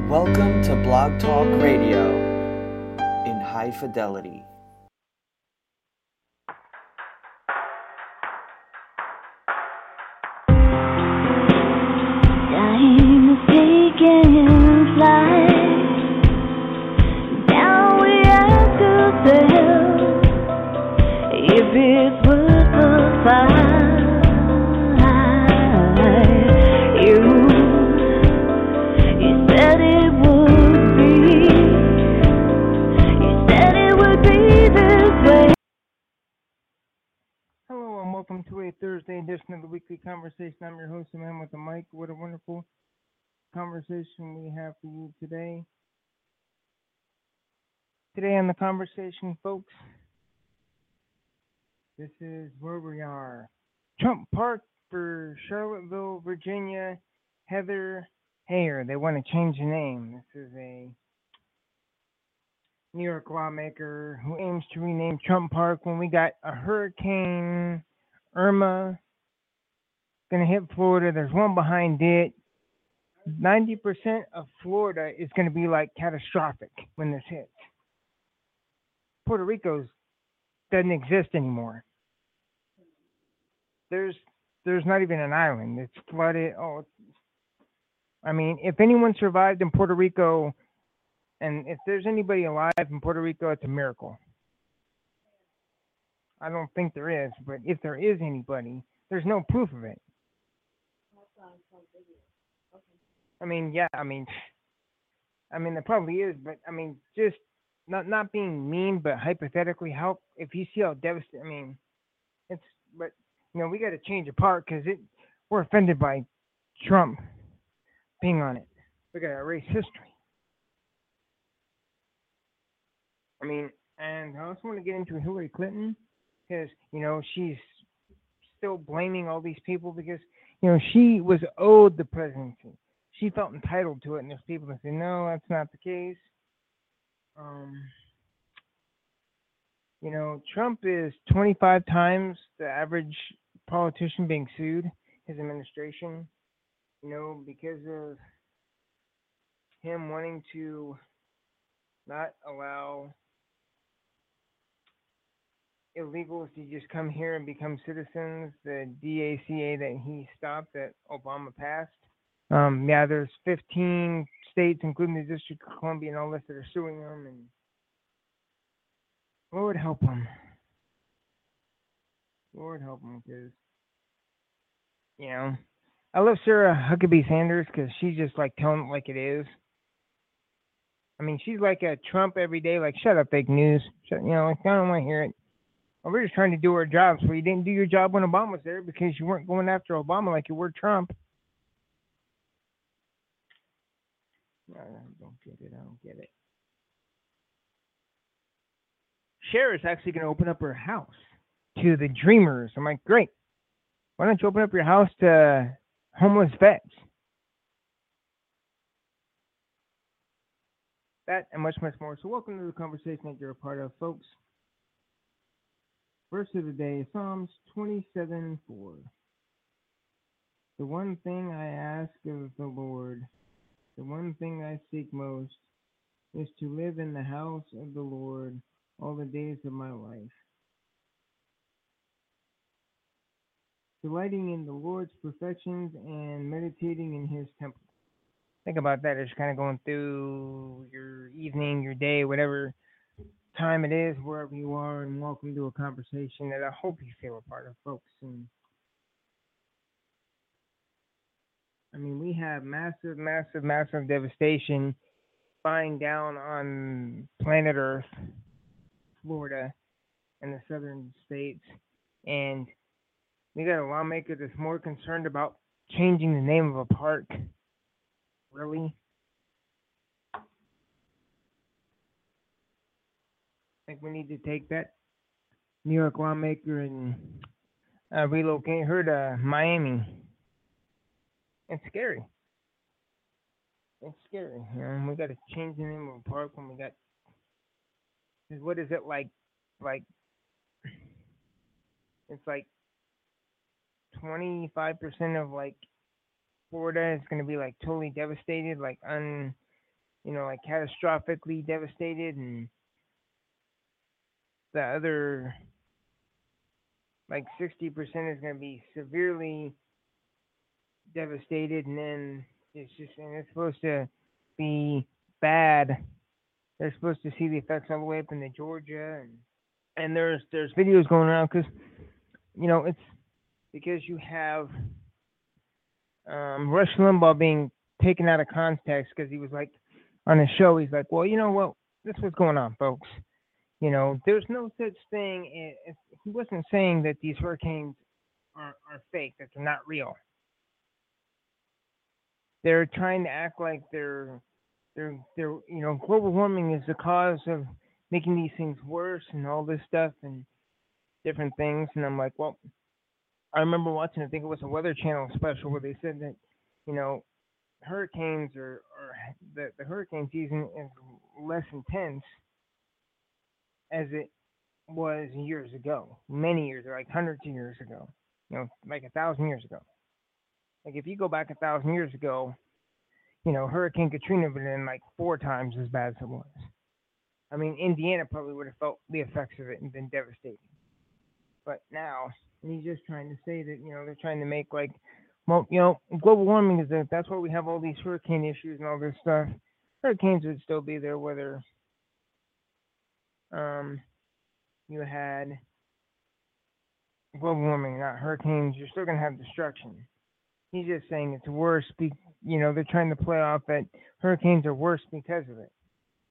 Welcome to Blog Talk Radio in high fidelity. Time is taking flight. Now we ask ourselves if it's worth the fight. You said it would be. You said it would be this way. Hello and welcome to a Thursday edition of the Weekly Conversation. I'm your host, the man with the mic. What a wonderful conversation we have for you today. Today on the conversation, folks, this is where we are. Trump Park for Charlottesville, Virginia. Heather Heyer. They want to change the name. This is a New York lawmaker who aims to rename Trump Park when we got a Hurricane Irma going to hit Florida. There's one behind it. 90% of Florida is going to be like catastrophic when this hits. Puerto Rico doesn't exist anymore. There's not even an island. It's flooded. I mean, if anyone survived in Puerto Rico, and if there's anybody alive in Puerto Rico, it's a miracle. I don't think there is, but if there is anybody, there's no proof of it. I mean, yeah, I mean, there probably is, but I mean, just not being mean, but hypothetically, how if you see how devastating, but we got to change the park because we're offended by Trump being on it. We got to erase history. I mean, and I also want to get into Hillary Clinton because she's still blaming all these people because she was owed the presidency. She felt entitled to it, and there's people that say, no, that's not the case. Trump is 25 times the average politician being sued, his administration, because of him wanting to not allow illegals to just come here and become citizens, the DACA that he stopped that Obama passed. There's 15 states, including the District of Columbia and all this, that are suing them, and Lord help them. Lord help them, because, I love Sarah Huckabee Sanders because she's just like telling it like it is. I mean, she's like a Trump every day, like, shut up, fake news. I don't want to hear it. Well, we're just trying to do our jobs. Well, you didn't do your job when Obama was there because you weren't going after Obama like you were Trump. I don't get it. Cher is actually going to open up her house to the Dreamers. I'm like, great. Why don't you open up your house to homeless vets? That and much, much more. So welcome to the conversation that you're a part of, folks. Verse of the day, Psalms 27:4. The one thing I ask of the Lord, the one thing I seek most, is to live in the house of the Lord all the days of my life, delighting in the Lord's perfections and meditating in his temple. Think about that as kind of going through your evening, your day, whatever time it is, wherever you are, and welcome to a conversation that I hope you feel a part of, folks. And I mean, we have massive, massive, massive devastation spying down on planet Earth, Florida, and the southern states, and we got a lawmaker that's more concerned about changing the name of a park. Really? I think we need to take that New York lawmaker and relocate her to Miami. It's scary. It's scary. We got to change the name of a park when we got. What is it like? It's like 25% of like Florida is going to be like totally devastated, like like catastrophically devastated, and the other like 60% is going to be severely devastated, and then it's supposed to be bad. They're supposed to see the effects all the way up into Georgia, and there's videos going around because it's because you have Rush Limbaugh being taken out of context because he was like on a show. He's like, well, you know what? This is what's going on, folks. There's no such thing. He wasn't saying that these hurricanes are fake, that they're not real. They're trying to act like global warming is the cause of making these things worse and all this stuff and different things. And I'm like, well, I remember watching, I think it was a Weather Channel special where they said that, hurricanes or the hurricane season is less intense as it was years ago, many years, like hundreds of years ago, like 1,000 years ago. Like if you go back 1,000 years ago, Hurricane Katrina would have been like 4 times as bad as it was. I mean, Indiana probably would have felt the effects of it and been devastated. But now, he's just trying to say that, they're trying to make like, well, global warming is that's why we have all these hurricane issues and all this stuff. Hurricanes would still be there whether you had global warming, not hurricanes. You're still going to have destruction. He's just saying it's worse. They're trying to play off that hurricanes are worse because of it.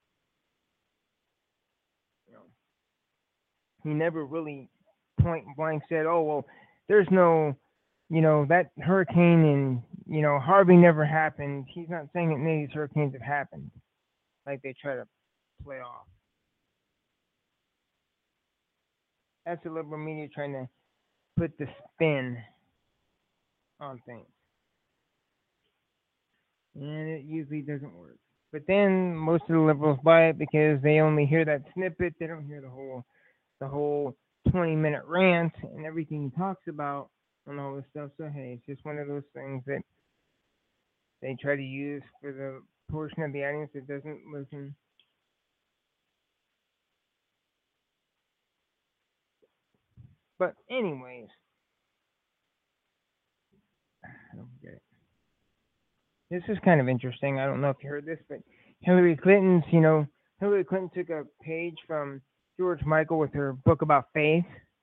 He never really point blank said, "Oh well, there's no, that hurricane and Harvey never happened." He's not saying that any of these hurricanes have happened, like they try to play off. That's the liberal media trying to put the spin on things, and it usually doesn't work. But then most of the liberals buy it because they only hear that snippet. They don't hear the whole 20-minute rant and everything he talks about and all this stuff. So hey, it's just one of those things that they try to use for the portion of the audience that doesn't listen. But anyways, I don't get it. This is kind of interesting. I don't know if you heard this, but Hillary Clinton took a page from George Michael with her book about faith.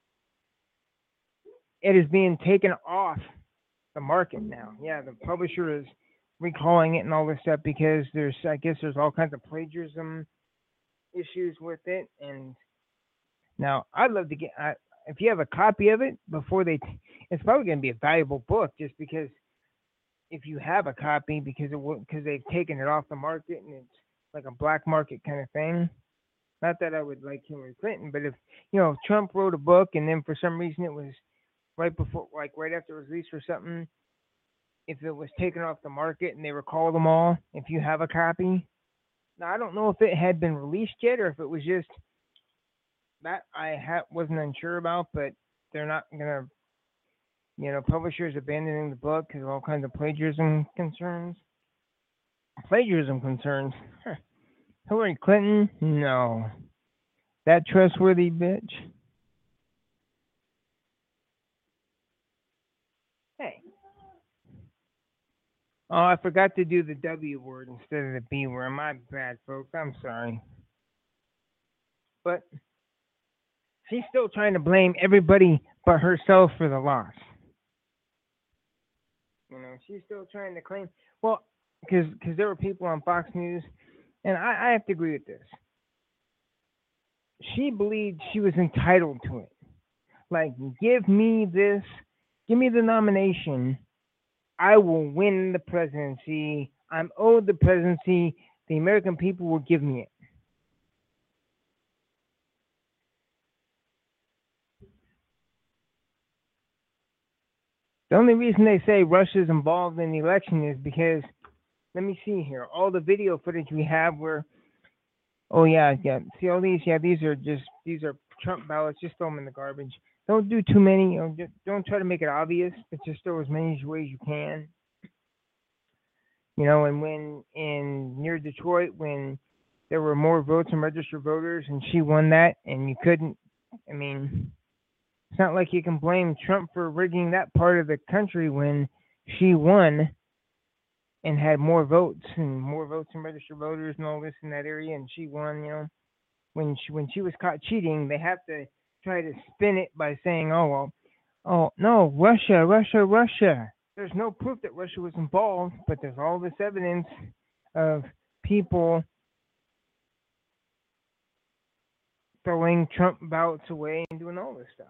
It is being taken off the market now. Yeah, the publisher is recalling it and all this stuff because I guess there's all kinds of plagiarism issues with it. And now I'd love to get, if you have a copy of it it's probably going to be a valuable book just because if you have a copy because they've taken it off the market and it's like a black market kind of thing. Not that I would like Hillary Clinton, but if Trump wrote a book and then for some reason it was right after it was released or something, if it was taken off the market and they recall them all, if you have a copy. Now I don't know if it had been released yet or if it was just that wasn't unsure about, but they're not gonna, publishers abandoning the book because of all kinds of plagiarism concerns. Huh. Hillary Clinton? No. That trustworthy bitch? Hey. Oh, I forgot to do the W word instead of the B word. My bad, folks. I'm sorry. But she's still trying to blame everybody but herself for the loss. She's still trying to claim, well, because there were people on Fox News, and I have to agree with this. She believed she was entitled to it. Like, give me this, give me the nomination, I will win the presidency. I'm owed the presidency. The American people will give me it. The only reason they say Russia's involved in the election is because, let me see here, all the video footage we have where, see all these, these are Trump ballots, just throw them in the garbage. Don't do too many, don't try to make it obvious, but just throw as many ways you can. And when in near Detroit, when there were more votes than registered voters, and she won that, and you couldn't. I mean, it's not like you can blame Trump for rigging that part of the country when she won and had more votes than registered voters and all this in that area, and she won. When she was caught cheating, they have to try to spin it by saying, "Oh well, oh no, Russia, Russia, Russia." There's no proof that Russia was involved, but there's all this evidence of people throwing Trump ballots away and doing all this stuff.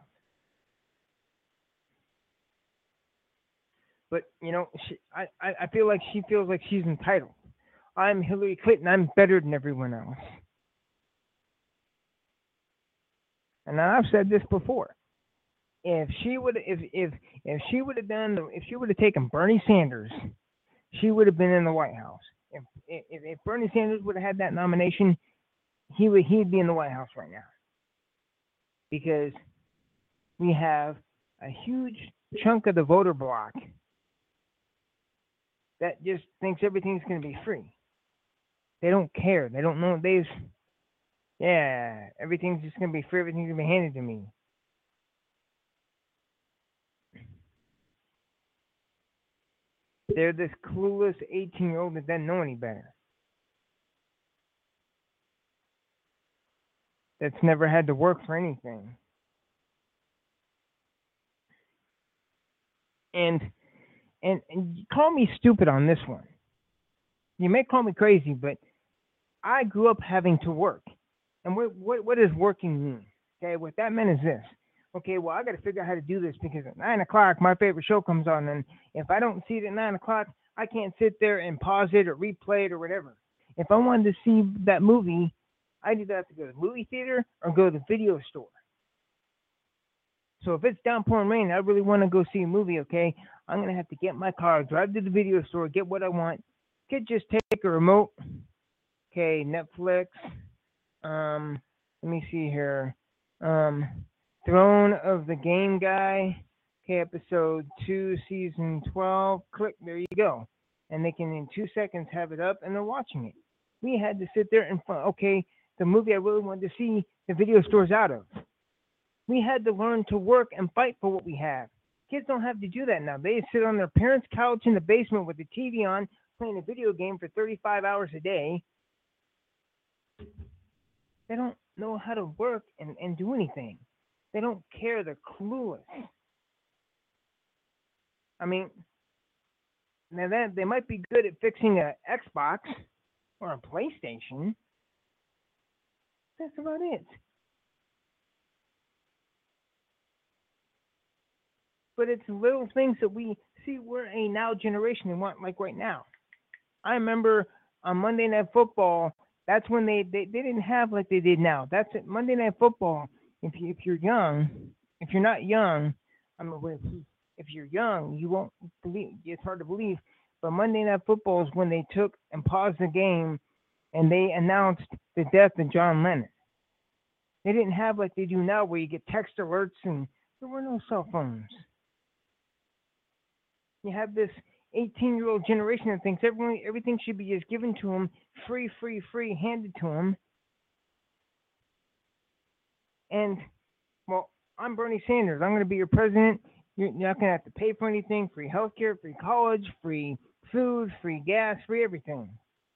But I feel like she feels like she's entitled. I'm Hillary Clinton. I'm better than everyone else. And I've said this before. If she would have taken Bernie Sanders, she would have been in the White House. If Bernie Sanders would have had that nomination, he'd be in the White House right now. Because we have a huge chunk of the voter bloc that just thinks everything's going to be free. They don't care. They don't know. Everything's just going to be free. Everything's going to be handed to me. They're this clueless 18-year-old that doesn't know any better. That's never had to work for anything. And call me stupid on this one. You may call me crazy, but I grew up having to work. And what does working mean? Okay, what that meant is this. Okay, well, I got to figure out how to do this because at 9 o'clock, my favorite show comes on. And if I don't see it at 9 o'clock, I can't sit there and pause it or replay it or whatever. If I wanted to see that movie, I'd either have to go to the movie theater or go to the video store. So if it's downpouring rain, I really want to go see a movie, okay? I'm going to have to get my car, drive to the video store, get what I want. Could just take a remote. Okay, Netflix. Let me see here. Throne of the Game Guy. Okay, episode 2, season 12. Click, there you go. And they can, in 2 seconds, have it up, and they're watching it. We had to sit there and, okay, the movie I really wanted to see, the video store's out of. We had to learn to work and fight for what we have. Kids don't have to do that now. They sit on their parents' couch in the basement with the TV on, playing a video game for 35 hours a day. They don't know how to work and do anything. They don't care. They're clueless. I mean, now that they might be good at fixing an Xbox or a PlayStation. That's about it. But it's little things that we see. We're a now generation and want like right now. I remember on Monday Night Football, that's when they didn't have like they did now. That's it. Monday Night Football, if you're young, if you're not young, if you're young, you won't believe. It's hard to believe. But Monday Night Football is when they took and paused the game and they announced the death of John Lennon. They didn't have like they do now where you get text alerts and there were no cell phones. You have this 18-year-old generation that thinks everything should be just given to them, free, handed to them. And, well, I'm Bernie Sanders. I'm going to be your president. You're not going to have to pay for anything. Free healthcare, free college, free food, free gas, free everything.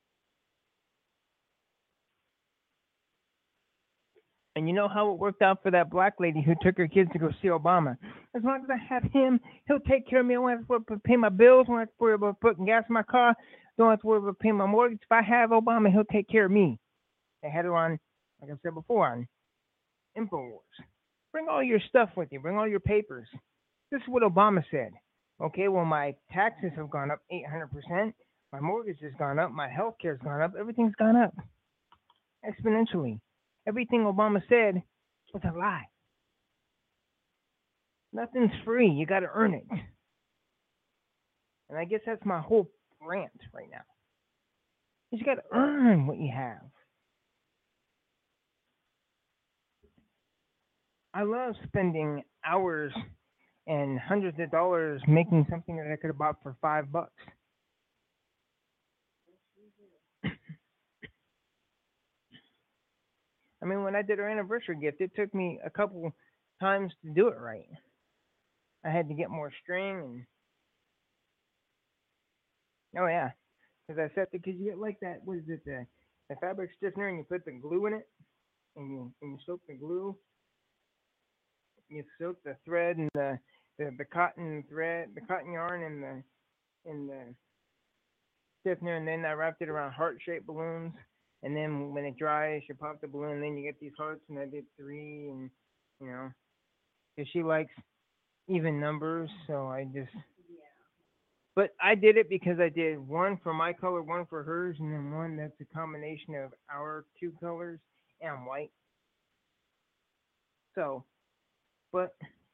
And you know how it worked out for that black lady who took her kids to go see Obama. As long as I have him, he'll take care of me. I don't have to worry about paying my bills. I don't have to worry about putting gas in my car. Don't have to worry about paying my mortgage. If I have Obama, he'll take care of me. They had her on, like I said before, on InfoWars. Bring all your stuff with you. Bring all your papers. This is what Obama said. Okay, well, my taxes have gone up 800%. My mortgage has gone up. My health care has gone up. Everything's gone up exponentially. Everything Obama said was a lie. Nothing's free. You got to earn it. And I guess that's my whole rant right now. You got to earn what you have. I love spending hours and hundreds of dollars making something that I could have bought for $5. I mean, when I did her anniversary gift, it took me a couple times to do it right. I had to get more string and oh yeah, because I set because you get like that. What is it? The fabric stiffener, and you put the glue in it, and you soak the glue. You soak the thread and the cotton thread, the cotton yarn, and the stiffener, and then I wrapped it around heart shaped balloons. And then when it dries, you pop the balloon, and then you get these hearts. And I did three, and you know, because she likes even numbers, so I just. But I did it because I did one for my color, one for hers, and then one that's a combination of our two colors and white. So, but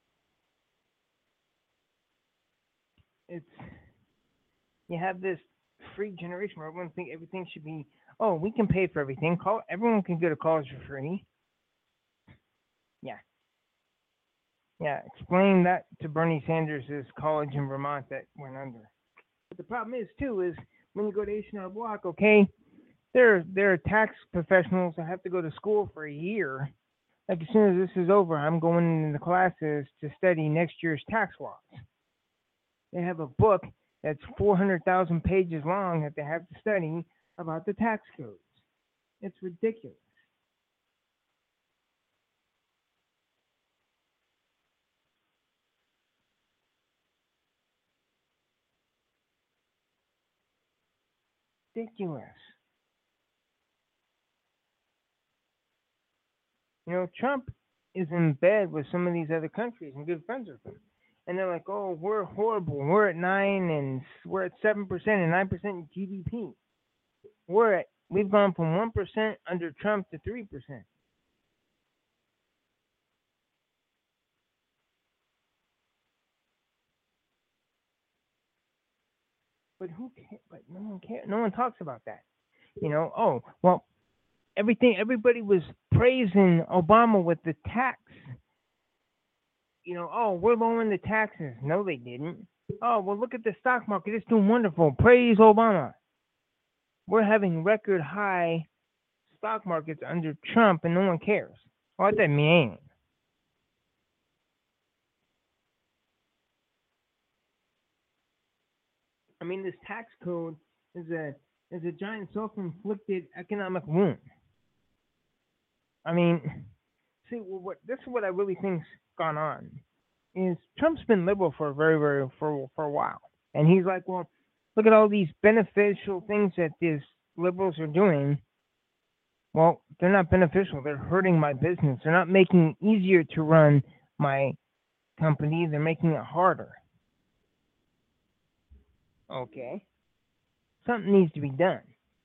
it's you have this free generation where everyone think everything should be. Oh, we can pay for everything. Everyone can go to college for free. Yeah, yeah. Explain that to Bernie Sanders' college in Vermont that went under. But the problem is too is when you go to H&R Block, okay, there are tax professionals that have to go to school for a year. Like as soon as this is over, I'm going into classes to study next year's tax laws. They have a book that's 400,000 pages long that they have to study about the tax codes. It's ridiculous. Ridiculous. You know, Trump is in bed with some of these other countries and good friends with them. And they're like, "Oh, we're horrible. We're at 7% and 9% GDP. We've gone from 1% under Trump to 3%." But who cares? But no one cares. No one talks about that. You know, oh well, everybody was praising Obama with the tax. You know, oh, we're lowering the taxes. No, they didn't. Oh, well, look at the stock market. It's doing wonderful. Praise Obama. We're having record high stock markets under Trump, and no one cares. What that mean? I mean, this tax code is a giant self-inflicted economic wound. I mean, see, what this is what I really think's gone on is Trump's been liberal for for a while, and he's like, well, look at all these beneficial things that these liberals are doing. Well, they're not beneficial. They're hurting my business. They're not making it easier to run my company. They're making it harder. Okay, something needs to be done.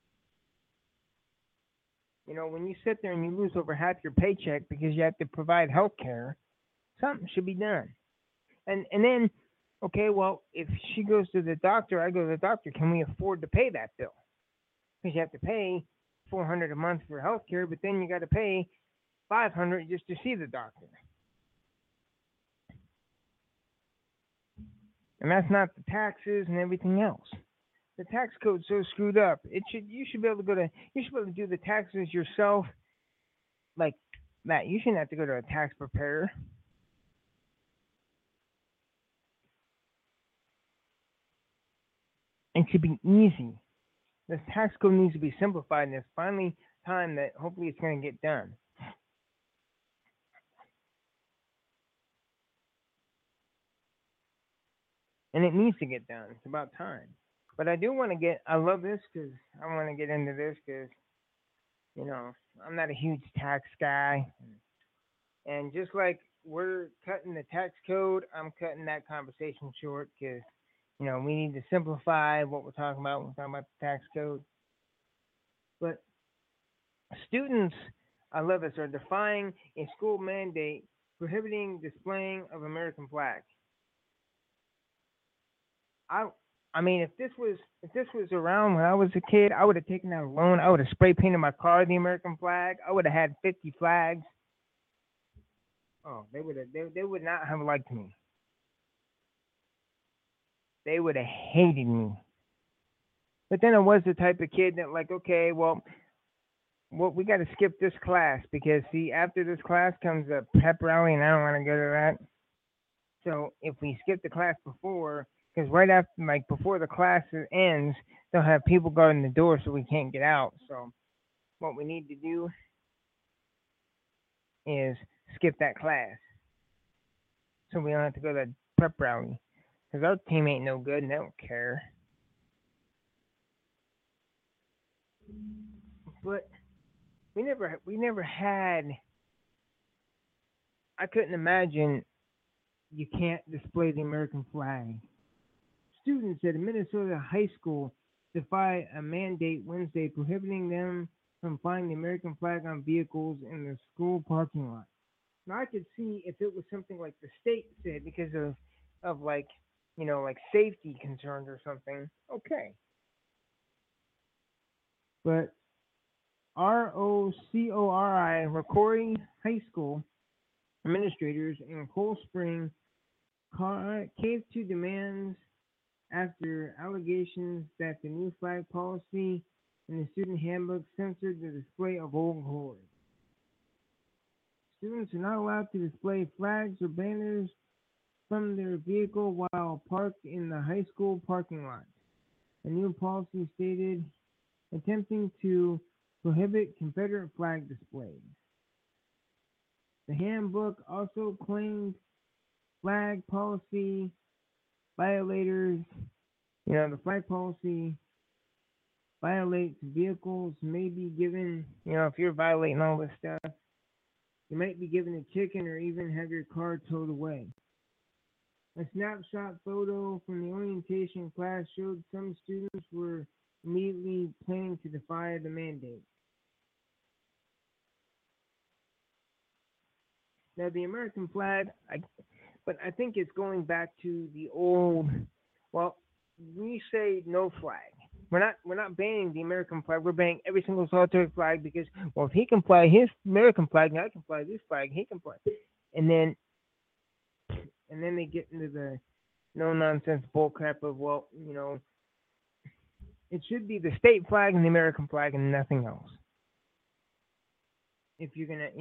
You know, when you sit there and you lose over half your paycheck because you have to provide health care, something should be done. And then, okay, well, if she goes to the doctor, I go to the doctor. Can we afford to pay that bill? Because you have to pay 400 a month for health care, but then you got to pay 500 just to see the doctor, and that's not the taxes and everything else. The tax code's so screwed up. It should you should be able to you should be able to do the taxes yourself like that. You shouldn't have to go to a tax preparer. It should be easy. This tax code needs to be simplified, and it's finally time that hopefully it's going to get done. And it needs to get done. It's about time. But I do want to get. I love this because I want to get into this because you know I'm not a huge tax guy, and just like we're cutting the tax code, I'm cutting that conversation short because we need to simplify what we're talking about when we're talking about the tax code. But students, I love this, are defying a school mandate prohibiting displaying of American flag. I I mean, if this was around when I was a kid, I would have taken out a loan. I would have spray painted my car the American flag. I would have had 50 flags. Oh, they would not have liked me. They would have hated me. But then I was the type of kid that like, okay, well, well, we got to skip this class because see, after this class comes a pep rally, and I don't want to go to that. So if we skip the class before, because right after, like before the class ends, they'll have people guarding the door, so we can't get out. So what we need to do is skip that class, so we don't have to go to the prep rally, because our team ain't no good, and they don't care. But we never had. I couldn't imagine you can't display the American flag. Students at a Minnesota high school defy a mandate Wednesday prohibiting them from flying the American flag on vehicles in the school parking lot. Now I could see if it was something like the state said because of like like safety concerns or something. Okay, but ROCORI Rocori High School administrators in Cold Spring caved to demands after allegations that the new flag policy in the student handbook censored the display of old glory. Students are not allowed to display flags or banners from their vehicle while parked in the high school parking lot. A new policy stated attempting to prohibit Confederate flag displays. The handbook also claimed flag policy violators, the flag policy violates vehicles may be given, if you're violating all this stuff, you might be given a ticket or even have your car towed away. A snapshot photo from the orientation class showed some students were immediately planning to defy the mandate. Now, the American flag, but I think it's going back to the old. Well, we say no flag. We're not banning the American flag. We're banning every single solitary flag because, well, if he can fly his American flag, now I can fly this flag. He can fly, and then they get into the no nonsense bull crap of, well, it should be the state flag and the American flag and nothing else. If you're gonna,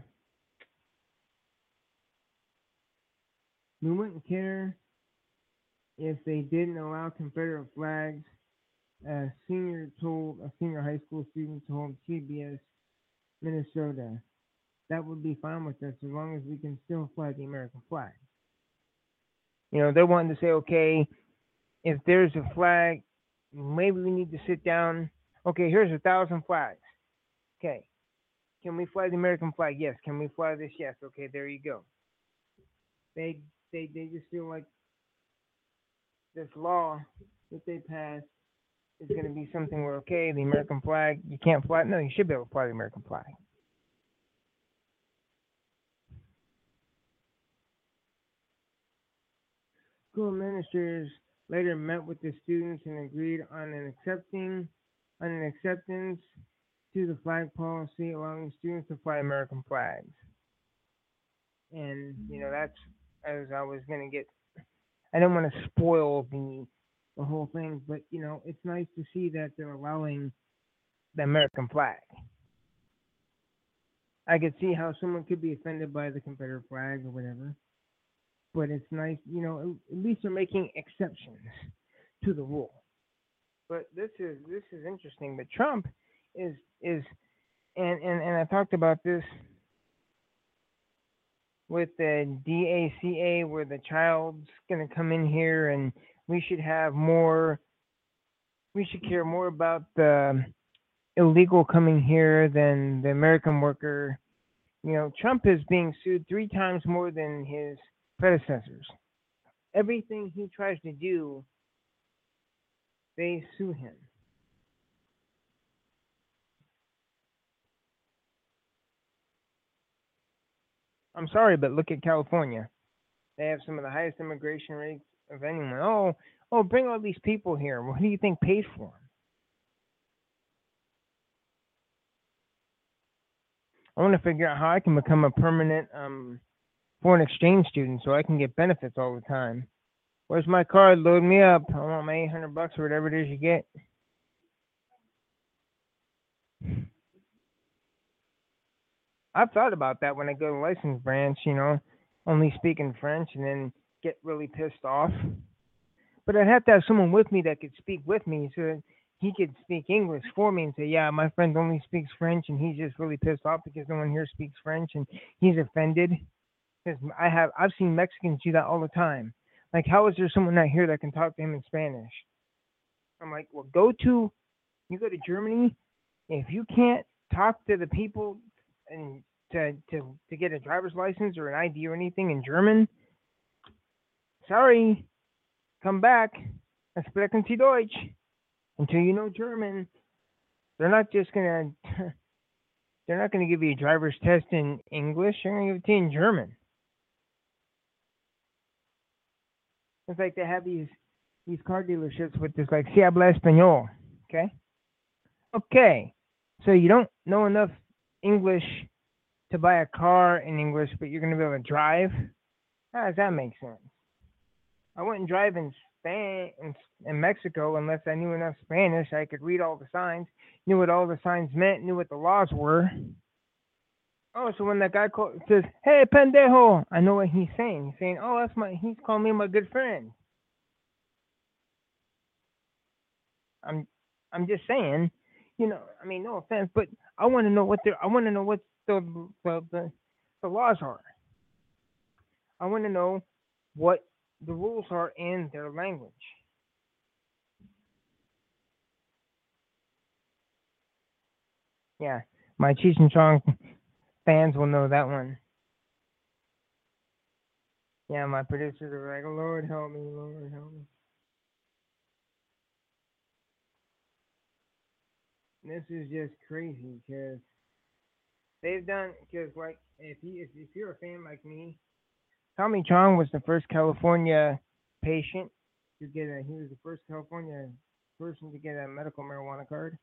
we wouldn't care if they didn't allow Confederate flags. A senior high school student told CBS Minnesota that would be fine with us as long as we can still fly the American flag. They're wanting to say, okay, if there's a flag, maybe we need to sit down. Okay, here's 1,000 flags. Okay, can we fly the American flag? Yes. Can we fly this? Yes. Okay, there you go. They just feel like this law that they passed is going to be something where, okay, the American flag, you can't fly. No, you should be able to fly the American flag. School administrators later met with the students and agreed on an acceptance to the flag policy, allowing students to fly American flags. And that's as I was going to get. I don't want to spoil the whole thing, but it's nice to see that they're allowing the American flag. I could see how someone could be offended by the Confederate flag or whatever, but it's nice, at least they're making exceptions to the rule. But this is interesting. But Trump is and I talked about this with the DACA, where the child's going to come in here, and we should have more. We should care more about the illegal coming here than the American worker. Trump is being sued 3 times more than his predecessors. Everything he tries to do, they sue him. I'm sorry, but look at California. They have some of the highest immigration rates of anyone. Oh, bring all these people here. What do you think pays for them? I want to figure out how I can become a permanent foreign exchange student so I can get benefits all the time. Where's my card? Load me up. I want my $800 or whatever it is you get. I've thought about that when I go to license branch, only speaking French and then get really pissed off. But I'd have to have someone with me that could speak with me so that he could speak English for me and say, yeah, my friend only speaks French and he's just really pissed off because no one here speaks French and he's offended. Because I've seen Mexicans do that all the time. Like, how is there someone out here that can talk to him in Spanish? I'm like, well, you go to Germany. If you can't talk to the people and to get a driver's license or an ID or anything in German, sorry, come back. Sprechen Sie Deutsch. Until you know German, they're not just gonna they're not gonna give you a driver's test in English. They're gonna give it to you in German. It's like they have these car dealerships with this like si habla español. Okay. So you don't know enough English to buy a car in English, but you're gonna be able to drive. How does that make sense? I wouldn't drive in Spain in Mexico unless I knew enough Spanish. I could read all the signs, knew what all the signs meant, knew what the laws were. Oh, so when that guy says, "Hey, pendejo," I know what he's saying. He's saying, "Oh, he's calling me my good friend." I'm just saying, I mean, no offense, but I want to know what the laws are. I want to know what the rules are in their language. Yeah, my Cheech and Chong fans will know that one. Yeah, my producers are like, Lord help me, Lord help me. This is just crazy because like if you're a fan like me, Tommy Chong was the first California patient to get he was the first California person to get a medical marijuana card.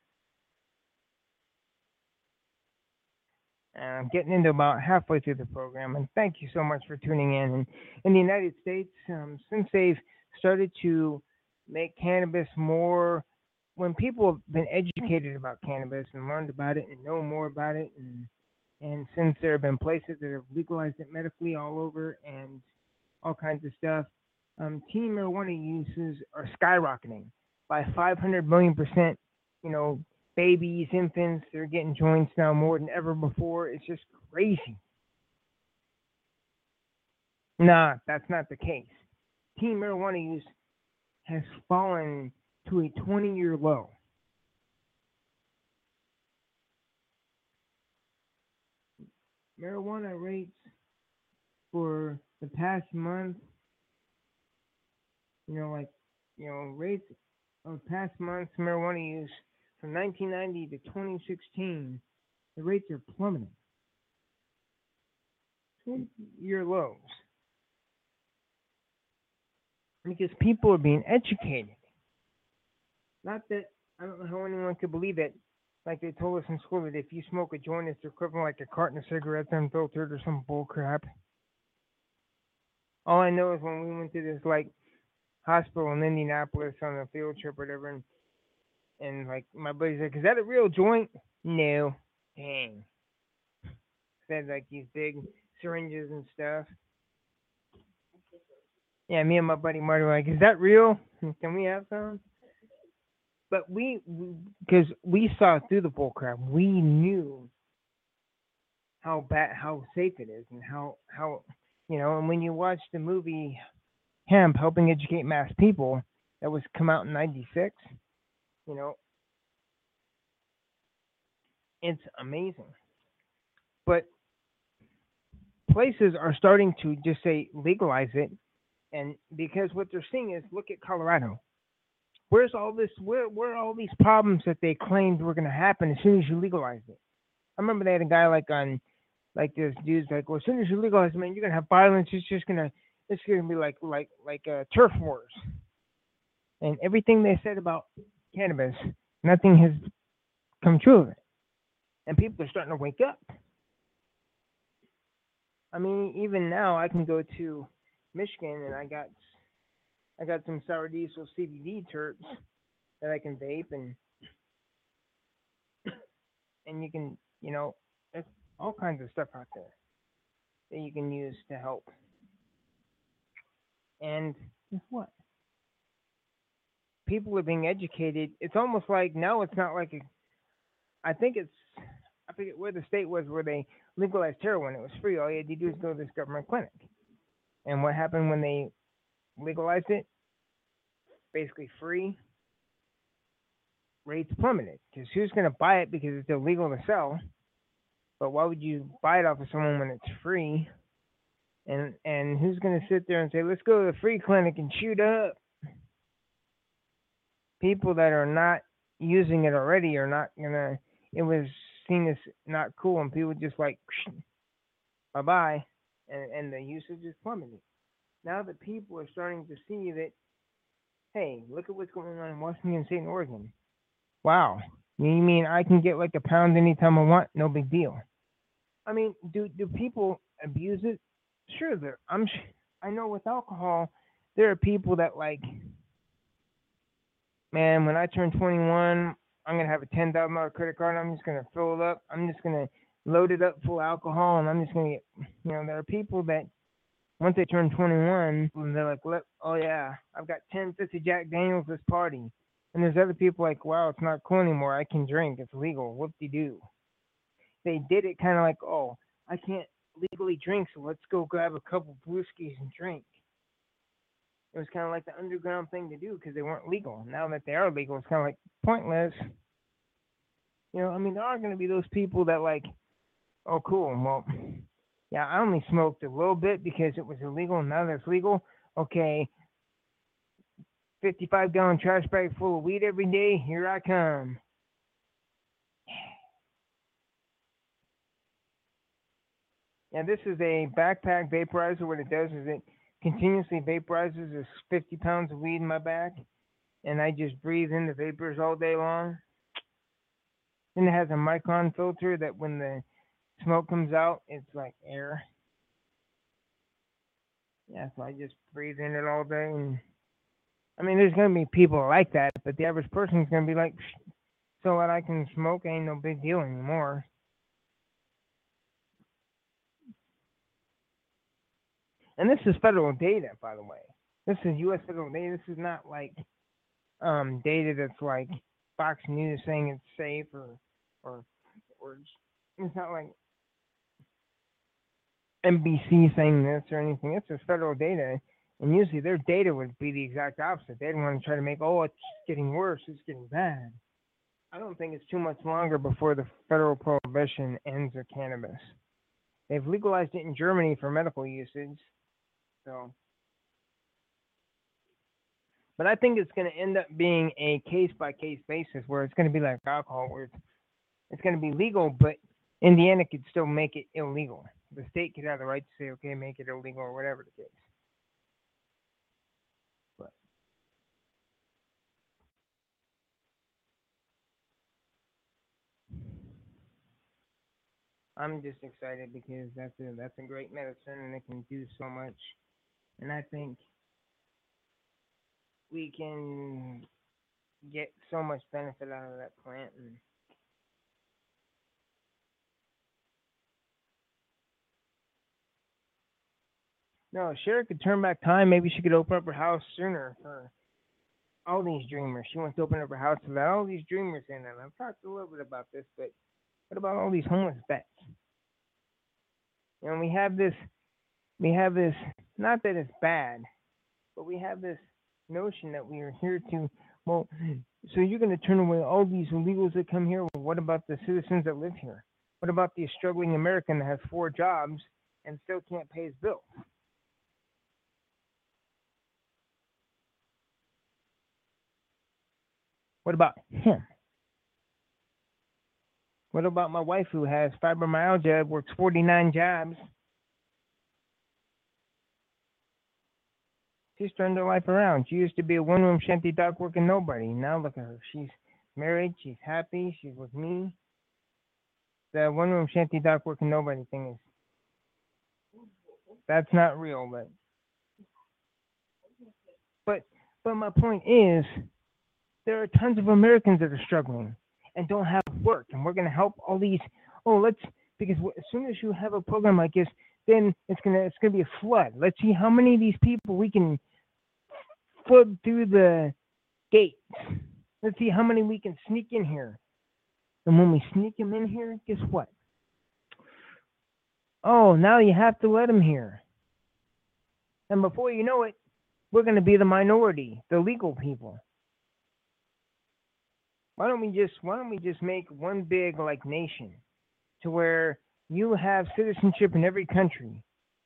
And I'm getting into about halfway through the program, and thank you so much for tuning in. And in the United States, since they've started to make cannabis more, when people have been educated about cannabis and learned about it and know more about it, and since there have been places that have legalized it medically all over and all kinds of stuff, teen marijuana uses are skyrocketing by 500 million%. You know, babies, infants, they're getting joints now more than ever before. It's just crazy. Nah, that's not the case. Teen marijuana use has fallen to a 20-year low. Marijuana rates for the past month, rates of past months marijuana use from 1990 to 2016, the rates are plummeting. 20-year lows. Because people are being educated. Not that, I don't know how anyone could believe it. Like they told us in school that if you smoke a joint, it's equivalent like a carton of cigarettes unfiltered or some bull crap. All I know is when we went to this like hospital in Indianapolis on a field trip or whatever, and like my buddy's like, "Is that a real joint?" No. Dang. Said like these big syringes and stuff. Yeah, me and my buddy Marty were like, "Is that real? Can we have some?" But because we saw through the bull crap, we knew how safe it is, and how And when you watch the movie Hemp, Helping Educate Mass People, that was come out in '96, it's amazing. But places are starting to just say legalize it, and because what they're seeing is, look at Colorado. Where's all this? Where are all these problems that they claimed were going to happen as soon as you legalized it? I remember they had a guy like this dude's like, well, as soon as you legalize it, man, you're gonna have violence. It's gonna be like turf wars. And everything they said about cannabis, nothing has come true of it. And people are starting to wake up. I mean, even now I can go to Michigan and I got some sour diesel CBD terps that I can vape, and you can, all kinds of stuff out there that you can use to help. And guess what? People are being educated. It's almost like now it's not like I think it's I forget where the state was where they legalized heroin. It was free. All you had to do is go to this government clinic. And what happened when they legalized it? Basically free. Rates plummeted because who's going to buy it because it's illegal to sell? But why would you buy it off of someone when it's free? And who's going to sit there and say, let's go to the free clinic and shoot up? People that are not using it already are not going to, it was seen as not cool, and people just like, bye bye, and the usage is plummeting. Now that people are starting to see that, hey, look at what's going on in Washington State and Oregon. Wow, you mean I can get like a pound anytime I want? No big deal. I mean, do people abuse it? Sure, I know with alcohol, there are people that like, man, when I turn 21, I'm gonna have a $10,000 credit card. I'm just gonna fill it up. I'm just gonna load it up full of alcohol, and I'm just gonna get. There are people that once they turn 21, they're like, oh yeah, I've got 10, 50 Jack Daniels this party. And there's other people like, wow, it's not cool anymore. I can drink. It's legal. Whoop-de-doo. They did it kind of like, oh, I can't legally drink, so let's go grab a couple brewskis and drink. It was kind of like the underground thing to do because they weren't legal. Now that they are legal, it's kind of like pointless. There are going to be those people that like, oh, cool. Well, yeah, I only smoked a little bit because it was illegal. Now that it's legal, okay, 55-gallon trash bag full of weed every day. Here I come. Yeah, this is a backpack vaporizer. What it does is it continuously vaporizes. There's 50 pounds of weed in my back, and I just breathe in the vapors all day long. Then it has a micron filter that when the smoke comes out, it's like air. Yeah, so I just breathe in it all day. And I mean, there's going to be people like that, but the average person's going to be like, so what, I can smoke, ain't no big deal anymore. And this is federal data, by the way. This is U.S. federal data. This is not like data that's like Fox News saying it's safe or it's not like NBC saying this or anything. This is federal data, and usually their data would be the exact opposite. They'd want to try to make, oh, it's getting worse, it's getting bad. I don't think it's too much longer before the federal prohibition ends of cannabis. They've legalized it in Germany for medical usage. So, but I think it's going to end up being a case-by-case basis where it's going to be like alcohol, where it's going to be legal, but Indiana could still make it illegal. The state could have the right to say, okay, make it illegal or whatever the case. But I'm just excited because that's a great medicine and it can do so much. And I think we can get so much benefit out of that plant. And no, Sherry could turn back time. Maybe she could open up her house sooner for all these dreamers. She wants to open up her house to let all these dreamers in. And I've talked a little bit about this, but what about all these homeless vets? We have this, not that it's bad, but we have this notion that we are here to, well, so you're going to turn away all these illegals that come here? Well, what about the citizens that live here? What about the struggling American that has 4 jobs and still can't pay his bills? What about him? What about my wife who has fibromyalgia, works 49 jobs? She's turned her life around. She used to be a one-room shanty doc working nobody. Now look at her. She's married. She's happy. She's with me. The one-room shanty doc working nobody thing that's not real. But my point is, there are tons of Americans that are struggling and don't have work, and we're going to help all these. Oh, Because as soon as you have a program like this, then it's gonna be a flood. Let's see how many of these people we can flood through the gates. Let's see how many we can sneak in here. And when we sneak them in here, guess what? Oh, now you have to let them here. And before you know it, we're going to be the minority, the legal people. Why don't we just make one big like nation to where you have citizenship in every country?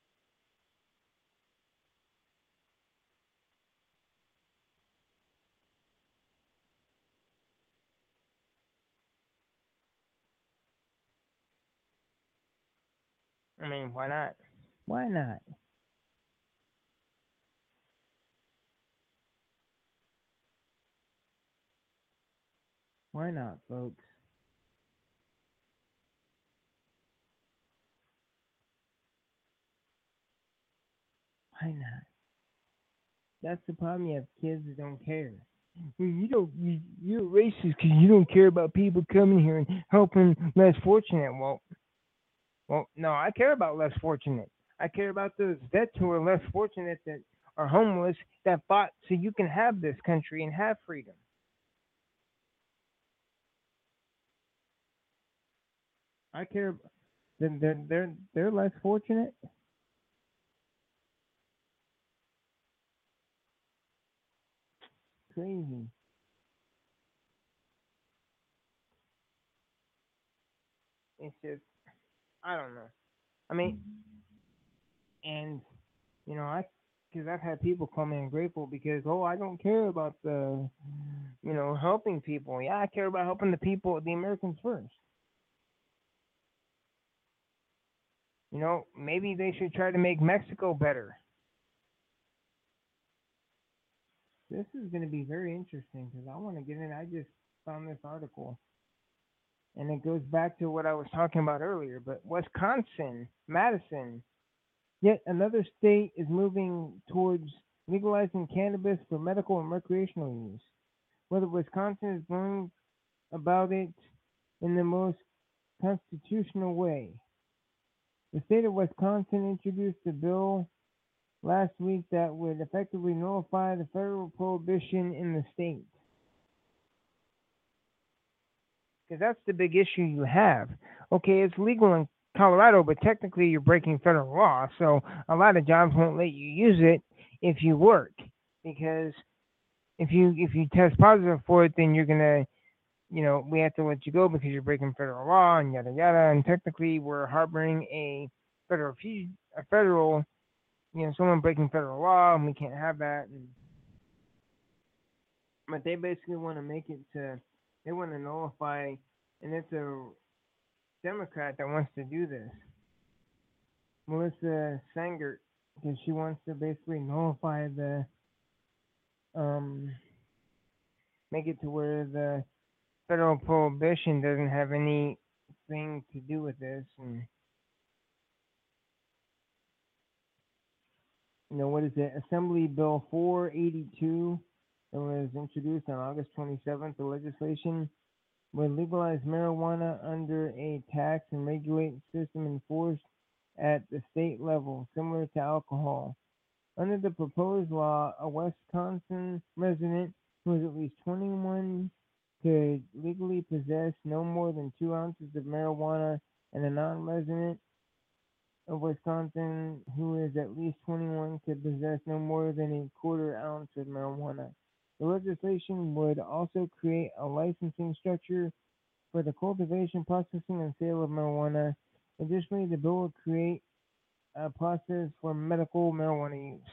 I mean, why not? Why not? Why not, folks? Why not? That's the problem. You have kids that don't care. Well, you're racist because you don't care about people coming here and helping less fortunate. Well, no, I care about less fortunate. I care about those vets who are less fortunate that are homeless that fought so you can have this country and have freedom. I care. They're less fortunate. Crazy. It's just I don't know. I mean, and I because I've had people call me ungrateful because I don't care about the helping people. Yeah, I care about helping the people, the Americans first. Maybe they should try to make Mexico better. This is going to be very interesting because I want to get in. I just found this article, and it goes back to what I was talking about earlier. But Wisconsin, Madison, yet another state is moving towards legalizing cannabis for medical and recreational use. Whether Wisconsin is going about it in the most constitutional way. The state of Wisconsin introduced a bill last week that would effectively nullify the federal prohibition in the state. Because that's the big issue you have. Okay, it's legal in Colorado, but technically you're breaking federal law, so a lot of jobs won't let you use it if you work. Because if you test positive for it, then you're gonna we have to let you go because you're breaking federal law and yada yada. And technically, we're harboring a federal, someone breaking federal law, and we can't have that. But they basically want to make it to, they want to nullify, and it's a Democrat that wants to do this, Melissa Sangert, because she wants to basically nullify um, make it to where the federal prohibition doesn't have anything to do with this. And what is it? Assembly Bill 482 that was introduced on August 27th. The legislation would legalize marijuana under a tax and regulate system enforced at the state level, similar to alcohol. Under the proposed law, a Wisconsin resident who is at least 21 could legally possess no more than 2 ounces of marijuana, and a non-resident of Wisconsin who is at least 21 could possess no more than a quarter ounce of marijuana. The legislation would also create a licensing structure for the cultivation, processing, and sale of marijuana. Additionally, the bill would create a process for medical marijuana use.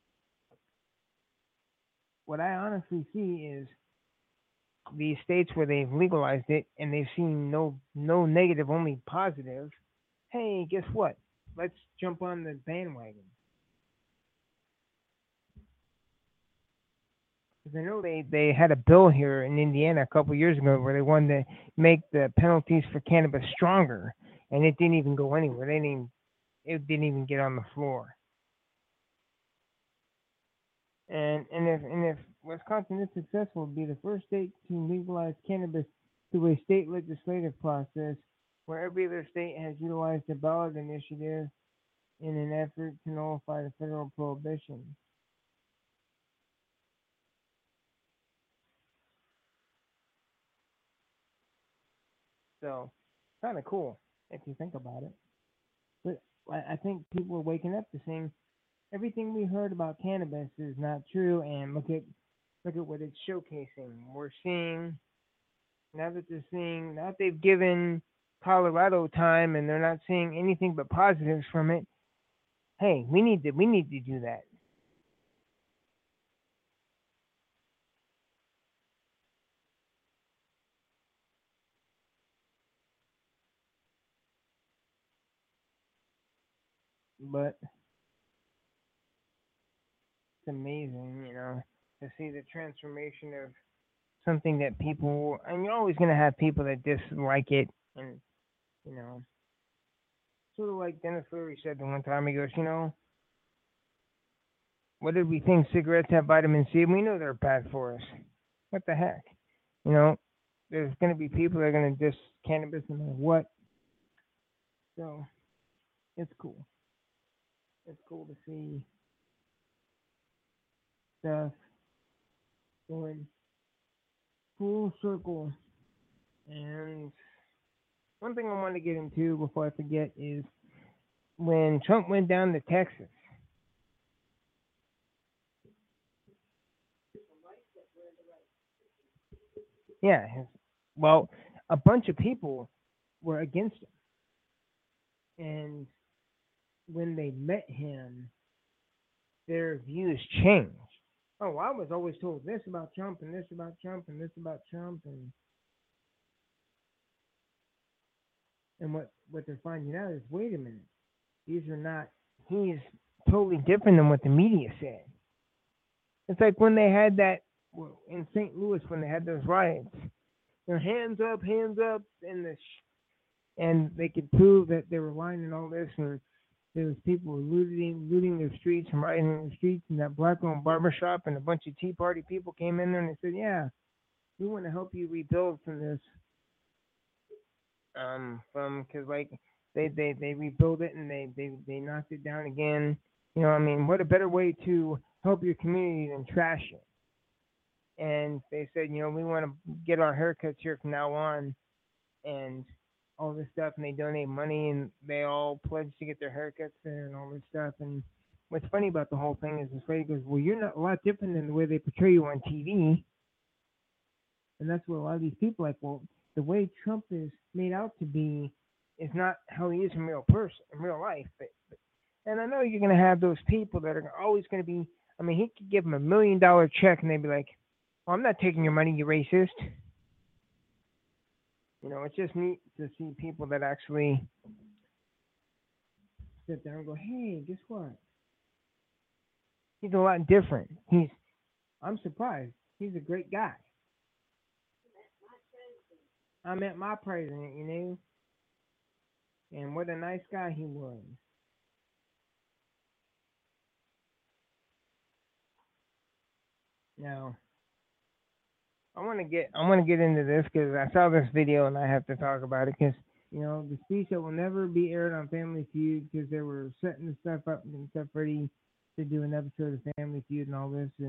What I honestly see is these states where they've legalized it and they've seen no negative, only positive. Hey, guess what? Let's jump on the bandwagon. Because I know they had a bill here in Indiana a couple years ago where they wanted to make the penalties for cannabis stronger, and it didn't even go anywhere. It didn't even get on the floor. And if Wisconsin is successful, it would be the first state to legalize cannabis through a state legislative process where every other state has utilized the ballot initiative in an effort to nullify the federal prohibition. So, kind of cool if you think about it. But I think people are waking up to saying everything we heard about cannabis is not true, and look at what it's showcasing. We're seeing now that they've given Colorado time and they're not seeing anything but positives from it. Hey, we need to do that. But it's amazing, to see the transformation of something that people, and you're always gonna have people that dislike it, and you know, sort of like Dennis Leary said the one time. He goes, what did we think cigarettes have vitamin C? We know they're bad for us. What the heck? You know, there's gonna be people that are gonna diss cannabis no matter what. So it's cool. It's cool to see stuff going full circle. And one thing I want to get into before I forget is when Trump went down to Texas. Yeah, well, a bunch of people were against him, and when they met him, their views changed. Oh, I was always told this about Trump and this about Trump and this about Trump, and what they're finding out is, wait a minute, these are not. He's totally different than what the media said. It's like when they had that in St. Louis when they had those riots. Their hands up, and they could prove that they were lying and all this, or there was people looting their streets and rioting in the streets, and that black-owned barbershop, and a bunch of Tea Party people came in there and they said, "Yeah, we want to help you rebuild from this, from because like they rebuilt it and they knocked it down again. I mean, what a better way to help your community than trash it?" And they said, we want to get our haircuts here from now on, and all this stuff, and they donate money, and they all pledge to get their haircuts there and all this stuff. And what's funny about the whole thing is this lady goes, "Well, you're not a lot different than the way they portray you on TV." And that's what a lot of these people are like, well, the way Trump is made out to be is not how he is in real life. And I know you're going to have those people that are always going to be, I mean, he could give them $1 million check and they'd be like, "Well, I'm not taking your money, you racist." It's just neat to see people that actually sit there and go, "Hey, guess what? He's a lot different. I'm surprised. He's a great guy. I met my president, and what a nice guy he was." Now, I want to get into this because I saw this video and I have to talk about it because the speech that will never be aired on Family Feud because they were setting the stuff up and stuff ready to do an episode of Family Feud and all this,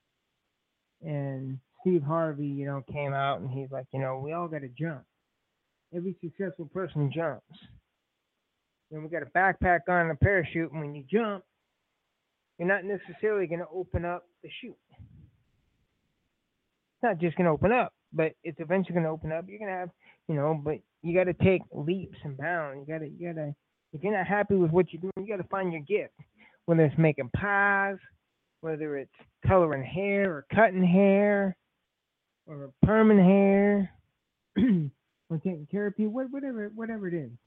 and Steve Harvey came out and he's like, we all got to jump. Every successful person jumps. And we got a backpack on and a parachute, and when you jump, you're not necessarily going to open up the chute. It's not just going to open up, but it's eventually going to open up. You're going to have, but you got to take leaps and bounds. You got to, if you're not happy with what you're doing, you got to find your gift. Whether it's making pies, whether it's coloring hair or cutting hair or perming hair or taking care of people, whatever it is.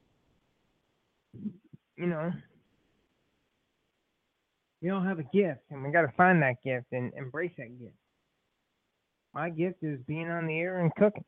We all have a gift, and we got to find that gift and embrace that gift. My gift is being on the air and cooking.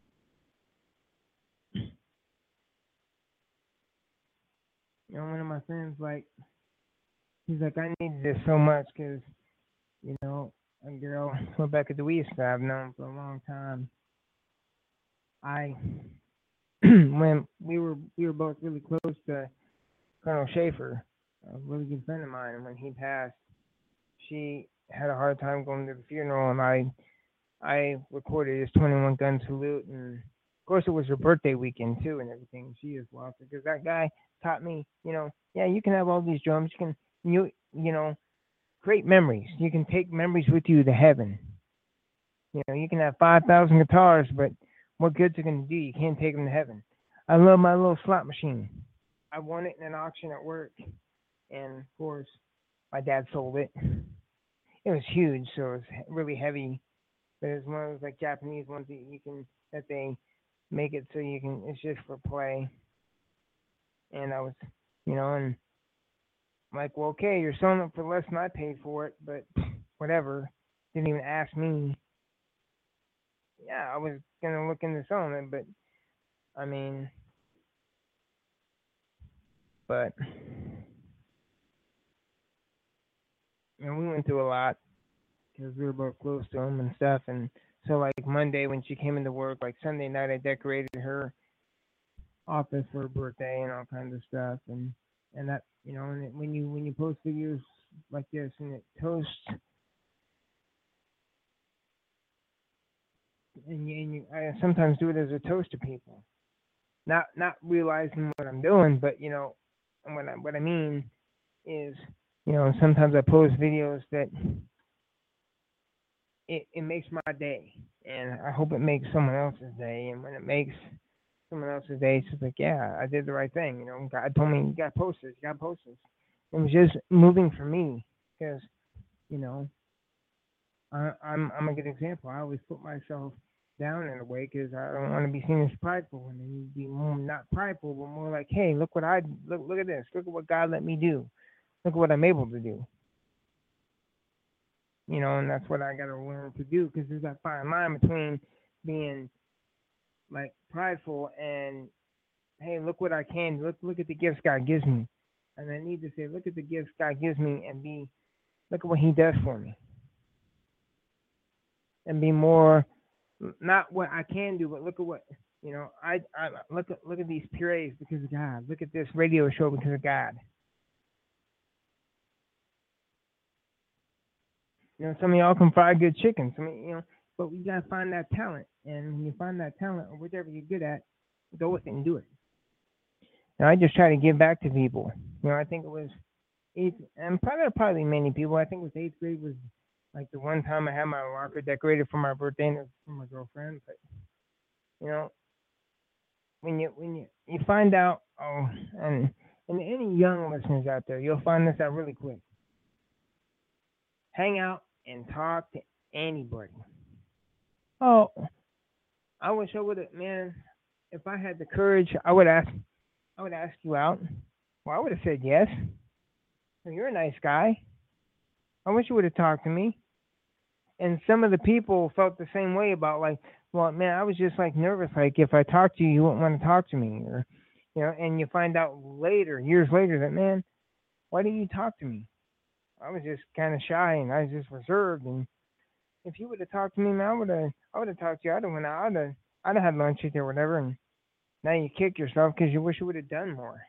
One of my friends, he's like, "I needed this so much because, a girl, Rebecca DeWeese, that I've known for a long time, I when we were both really close to Colonel Schaefer, a really good friend of mine, and when he passed, she had a hard time going to the funeral, and I recorded his 21 gun salute, and of course it was her birthday weekend too, and everything. She just lost it because that guy taught me, yeah, you can have all these drums, you know, create memories. You can take memories with you to heaven. You can have 5,000 guitars, but what good's it gonna do? You can't take them to heaven. I love my little slot machine. I won it in an auction at work, and of course, my dad sold it. It was huge, so it was really heavy. But it's one of those like Japanese ones that they make it so you can. It's just for play. And I was, and I'm like, well, okay, you're selling it for less than I paid for it, but whatever. Didn't even ask me. Yeah, I was gonna look into selling it, but I mean, but we went through a lot because we were both close to him and stuff. And so, like Monday when she came into work, like Sunday night, I decorated her office for her birthday and all kinds of stuff. And that, and when you post videos like this and it toasts, I sometimes do it as a toast to people, not realizing what I'm doing, but and what I mean is, sometimes I post videos that it makes my day, and I hope it makes someone else's day. And when it makes someone else's day, it's just like, yeah, I did the right thing. God told me you got to post this, you got to post this. It was just moving for me because you know I'm a good example. I always put myself down in a way because I don't want to be seen as prideful, and I need to be more not prideful, but more like, hey, look what I look at this, look at what God let me do, look at what I'm able to do. And that's what I got to learn to do because there's that fine line between being like prideful and hey, look what I can look at the gifts God gives me, and I need to say, look at the gifts God gives me and look at what He does for me, and be more not what I can do, but look at what I look at these purees because of God. Look at this radio show because of God. Some of y'all can fry good chicken. But we gotta find that talent, and when you find that talent or whatever you're good at, go with it and do it. Now I just try to give back to people. I think it was eighth, and probably many people. I think it was eighth grade was like the one time I had my locker decorated for my birthday and it was for my girlfriend. But when you find out, and any young listeners out there, you'll find this out really quick. Hang out and talk to anybody. Oh, I wish I would have, man. If I had the courage, I would ask you out. Well, I would have said yes. Well, you're a nice guy. I wish you would have talked to me. And some of the people felt the same way about like, well, man, I was just like nervous. Like if I talked to you, you wouldn't want to talk to me, or And you find out later, years later, that man, why didn't you talk to me? I was just kind of shy and I was just reserved. And if you would have talked to me, man, I would have talked to you. I'd have went out. I'd have had lunch with you or whatever. And now you kick yourself because you wish you would have done more.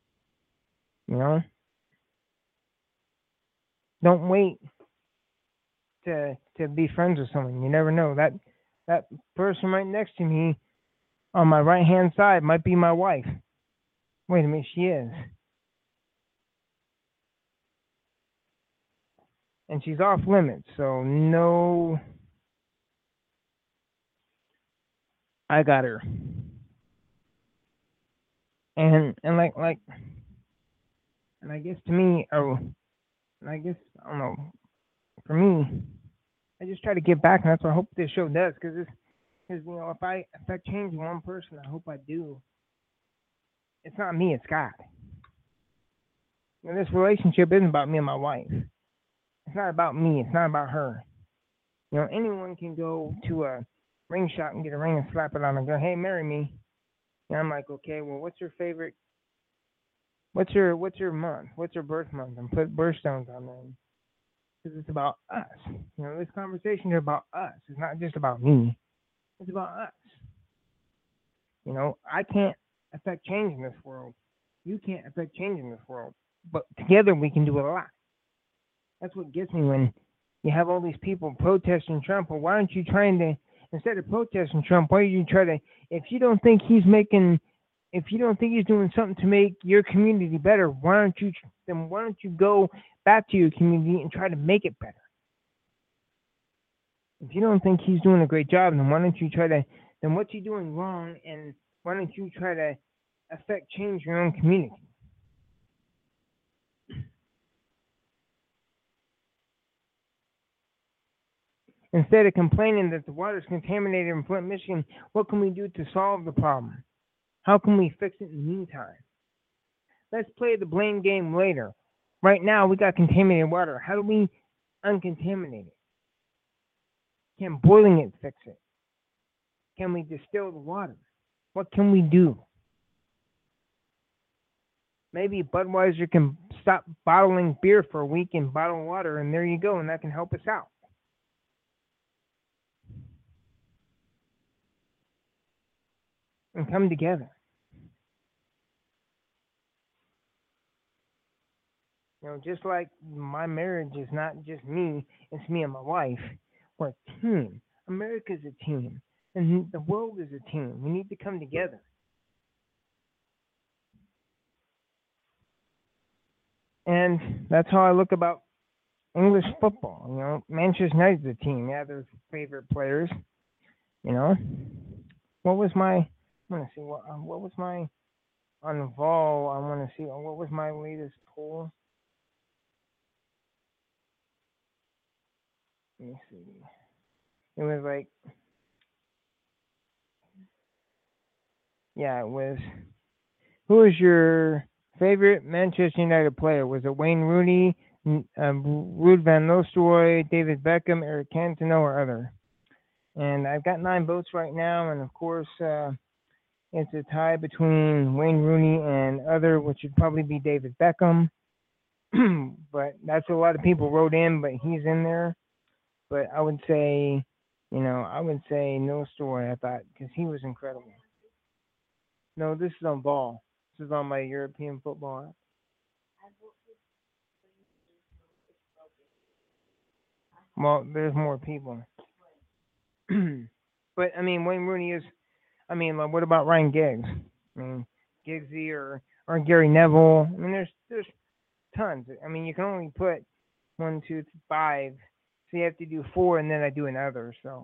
Don't wait to be friends with someone. You never know. That person right next to me on my right hand side might be my wife. Wait a minute, she is. And she's off limits, so no, I got her. And like and I guess to me, and I guess I don't know. For me, I just try to give back, and that's what I hope this show does. Because if I change one person, I hope I do. It's not me, it's God. This relationship isn't about me and my wife. It's not about me. It's not about her. Anyone can go to a ring shop and get a ring and slap it on and go, "Hey, marry me." And I'm like, okay, well, what's your favorite? What's your month? What's your birth month? And put birthstones on there because it's about us. This conversation is about us. It's not just about me. It's about us. I can't affect change in this world. You can't affect change in this world. But together we can do a lot. That's what gets me when you have all these people protesting Trump. Well, why aren't you trying to, instead of protesting Trump, why don't you try to, if you don't think he's making, if you don't think he's doing something to make your community better, why don't you go back to your community and try to make it better? If you don't think he's doing a great job, then why don't you try to, then what's he doing wrong, and why don't you try to affect change your own community? Instead of complaining that the water is contaminated in Flint, Michigan, what can we do to solve the problem? How can we fix it in the meantime? Let's play the blame game later. Right now, we got contaminated water. How do we uncontaminate it? Can boiling it fix it? Can we distill the water? What can we do? Maybe Budweiser can stop bottling beer for a week and bottle water, and there you go, and that can help us out. And come together. Just like my marriage is not just me, it's me and my wife. We're a team. America's a team. And the world is a team. We need to come together. And that's how I look about English football. Manchester United's a team. Yeah, their favorite players. What was my? I want to see what was my on the Vol. I want to see what was my latest poll. Let me see. It was like, yeah, it was. Who is your favorite Manchester United player? Was it Wayne Rooney, Ruud van Nistelrooy, David Beckham, Eric Cantona, or other? And I've got 9 votes right now, and of course, it's a tie between Wayne Rooney and other, which would probably be David Beckham. But that's what a lot of people wrote in, but he's in there. But I would say, Nistelrooy, I thought, because he was incredible. No, this is on Ball. This is on my European football app. Well, there's more people. But, Wayne Rooney is, like, what about Ryan Giggs? Giggsy or Gary Neville. There's tons. You can only put 1, 2, 5. So you have to do 4, and then I do another. So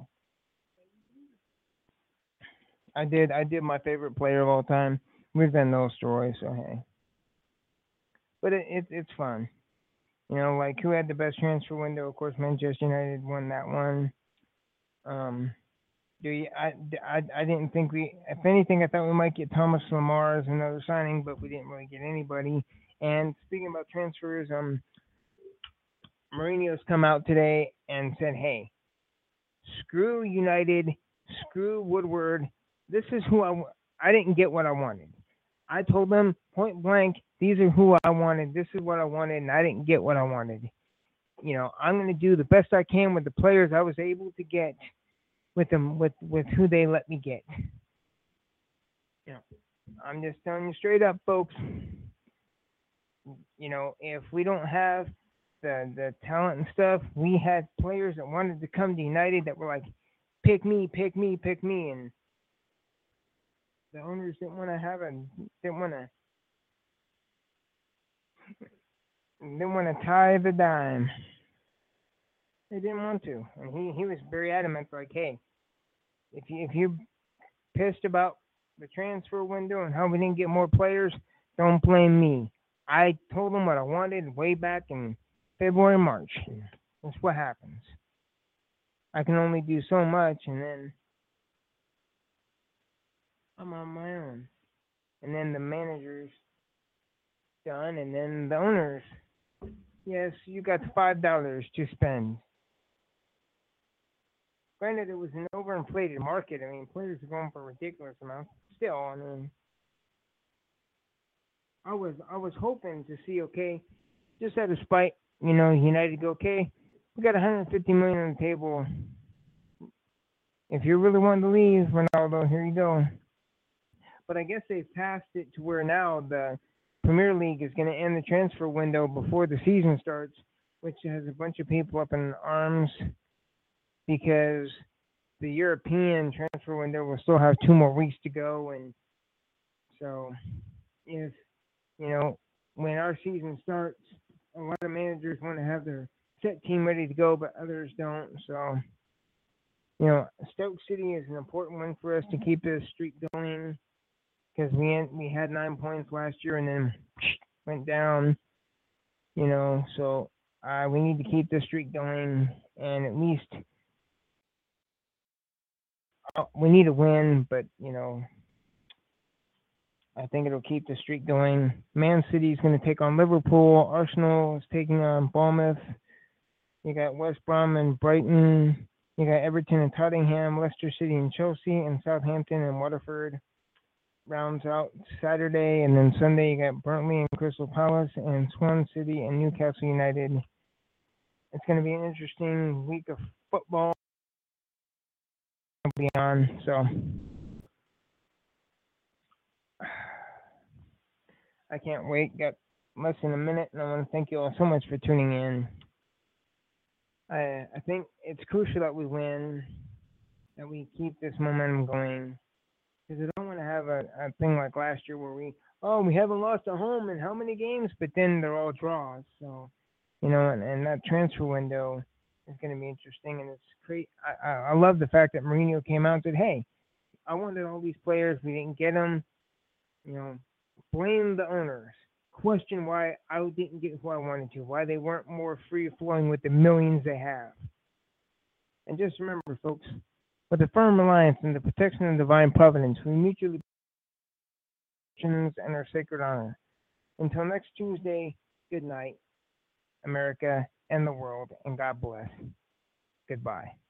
I did my favorite player of all time. We've done those stories, so hey. But it's fun. Like who had the best transfer window? Of course, Manchester United won that one. I didn't think if anything, I thought we might get Thomas Lemar as another signing, but we didn't really get anybody. And speaking about transfers, Mourinho's come out today and said, hey, screw United, screw Woodward. This is who I didn't get what I wanted. I told them point blank, these are who I wanted. This is what I wanted, and I didn't get what I wanted. I'm going to do the best I can with the players I was able to get with them, with who they let me get. I'm just telling you straight up, folks. If we don't have the talent and stuff, we had players that wanted to come to United that were like, pick me, and the owners didn't want to tie the dime. They didn't want to, and he was very adamant, like, hey, if you're pissed about the transfer window and how we didn't get more players, don't blame me. I told them what I wanted way back in February, March. That's what happens. I can only do so much, and then I'm on my own. And then the manager's done, and then the owners. Yes, you got $5 to spend. Granted, it was an overinflated market. Players are going for ridiculous amounts. Still, I was hoping to see, okay, just out of spite, United go, okay, we got $150 million on the table. If you really wanting to leave, Ronaldo, here you go. but I guess they've passed it to where now the Premier League is going to end the transfer window before the season starts, which has a bunch of people up in arms because the European transfer window will still have 2 more weeks to go. And so if, when our season starts, a lot of managers want to have their set team ready to go, but others don't. So, Stoke City is an important one for us to keep this streak going because we had 9 points last year and then went down, so we need to keep this streak going, and at least we need a win, but, I think it'll keep the streak going. Man City is going to take on Liverpool. Arsenal is taking on Bournemouth. You got West Brom and Brighton. You got Everton and Tottenham, Leicester City and Chelsea, and Southampton and Waterford. Rounds out Saturday, and then Sunday you got Burnley and Crystal Palace, and Swan City and Newcastle United. It's going to be an interesting week of football be on. So I can't wait. Got less than a minute, and I want to thank you all so much for tuning in. I think it's crucial that we win, that we keep this momentum going, because I don't want to have a thing like last year where we haven't lost at home in how many games, but then they're all draws. So, and that transfer window is going to be interesting, and it's great. I love the fact that Mourinho came out and said, hey, I wanted all these players. We didn't get them. Blame the owners. Question why I didn't get who I wanted to, why they weren't more free-flowing with the millions they have. And just remember, folks, with a firm reliance on the protection of divine providence, we mutually and our sacred honor. Until next Tuesday, good night, America and the world, and God bless. Goodbye.